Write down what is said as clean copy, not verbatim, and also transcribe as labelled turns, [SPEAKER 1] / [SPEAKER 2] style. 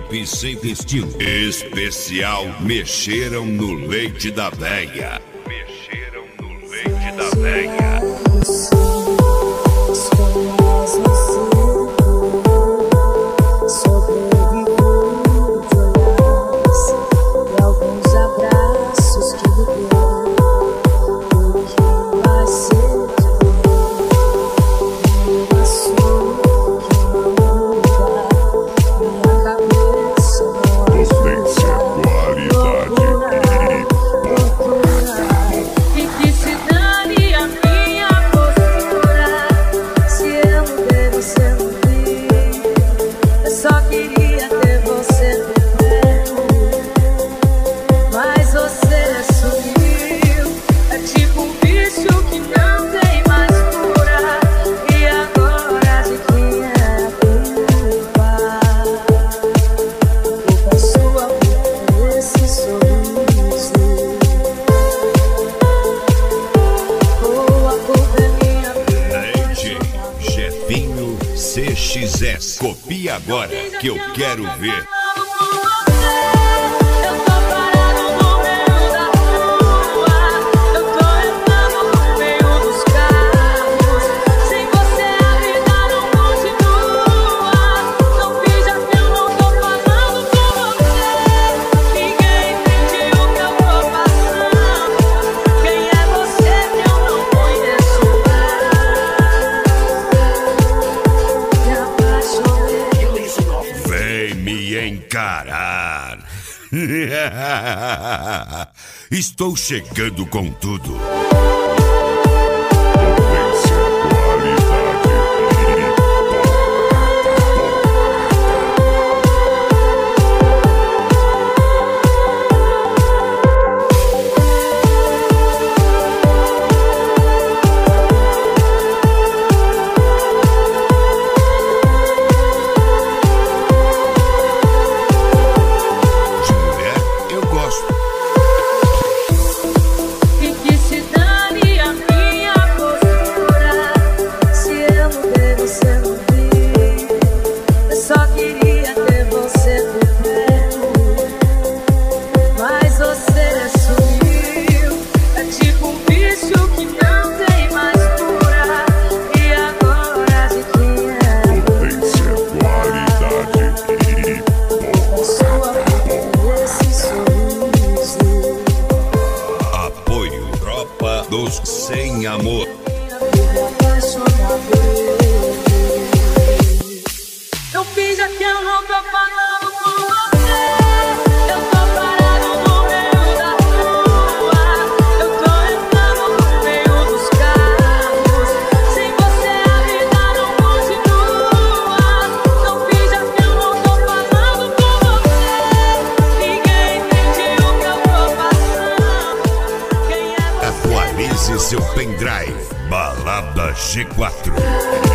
[SPEAKER 1] Top Sempre Estilo. Especial Mexeram no Leite da Véia. Mexeram no Leite da Véia. CXS, copia agora que eu quero ver. Encarar. Estou chegando com tudo. Dos sem amor.
[SPEAKER 2] Eu finjo que eu não tô falando com você. Eu tô parado no meio da rua. Eu tô entrando no meio dos carros. Sem você a vida não continua. Não finja que eu não tô falando com você. Ninguém entende o que eu tô passando. Quem é você?
[SPEAKER 1] Atualize seu pendrive. Balada G4.